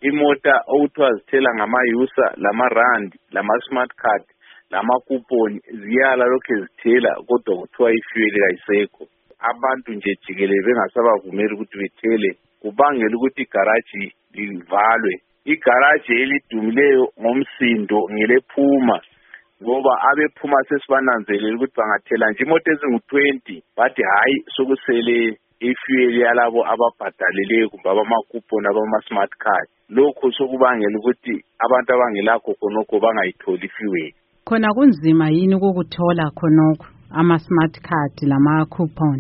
imota okuthiwa zithela ngama-user, lama-rand, lama-smart card, lama-coupon ziyala lokhu zithela kodwa kuthiwa ifuel kayisekho. Abantu nje jikelele bengasabavumeli ukuthi bethele, kubangela ukuthi igaraji livalwe. Igaraji elidumileyo ngomsindo ngelephuma, ngoba abephuma sesibananzelela ukuthi bangathela nje imoto ezingu-20 bathi hayi sokusele ifuel yalabo ababhadaleleyo kumbe abama-coupon abama-smart card. Lokhu sokubangela ukuthi abantu abangelakho khonokho bangayitholi ifuel. Khona kunzima yini ukukuthola khonokho ama-smart card lama-coupon?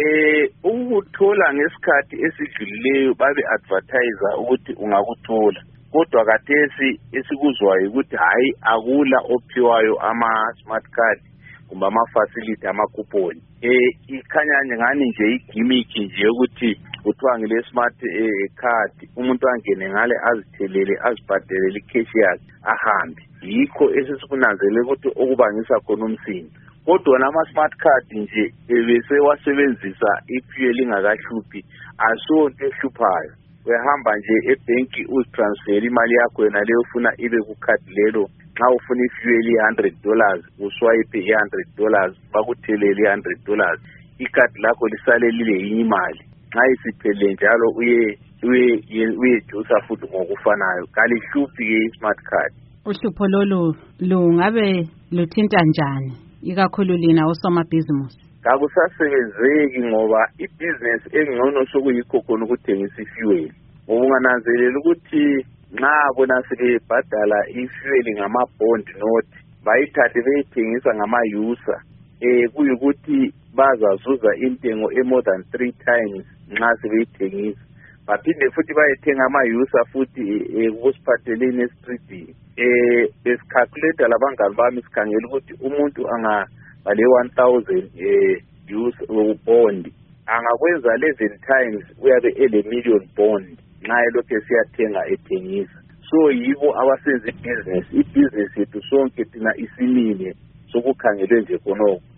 Ukuthola ngesikhathi esidlulileyo babe-advertise ukuthi ungakuthola. Kodwa kathesi esikuzwayo ukuthi hayi akula ophiwayo ama-smart card kumbe ama-facility ama-coupon. Ikhanya ngani nje igimmick nje ukuthi kuthiwa ngile-smart card umuntu angene ngale azithelele azibhadelele ikheshi yakhe ahambe. Yikho esesikunanzelela ukuthi okubangisa khona umsindo. Kodwa nama-smart card nje bese wasebenzisa ifuel ingakahluphi asonto ehluphayo. Uyahamba nje ebhenki uzitransfer imali yakho yona leyo ufuna ibe ku-card lelo. Nxa ufuna ifuel $100 uswipe $100 bakuthelele $100. Icard lakho lisale lile yinye imali. Nxa isiphelele njalo uyejusa futhi ngokufanayo. Kalihluphi-ke i-smart card. Uhlupho lolu lungabe luthinta njani ikakhulu lina osomabhizinisi? Kakusasebenzeki ngoba ibhizinesi engcono sokuyikho khona ukuthengisa ifuel. Ungananzelela ukuthi nxa bona sebebhadala ifuel ngama-bond note bayithathe beyithengisa ngama-user, kuyikuthi bazazuza intengo e-more than 3 times nxa sebeyithengisa. Baphinde futhi bayethenga ama-user futhi kusiphatheleni esitridini. Besicalculate labangani bami sikhangela ukuthi umuntu angabale 1,000 user bond angakwenza 11 times uyabe ele-million bond nxa elokhu esiyathenga ethengisa. So yibo abasenza ibhizinesi yethu sonke thina isimile sokukhangelwe nje khonokho.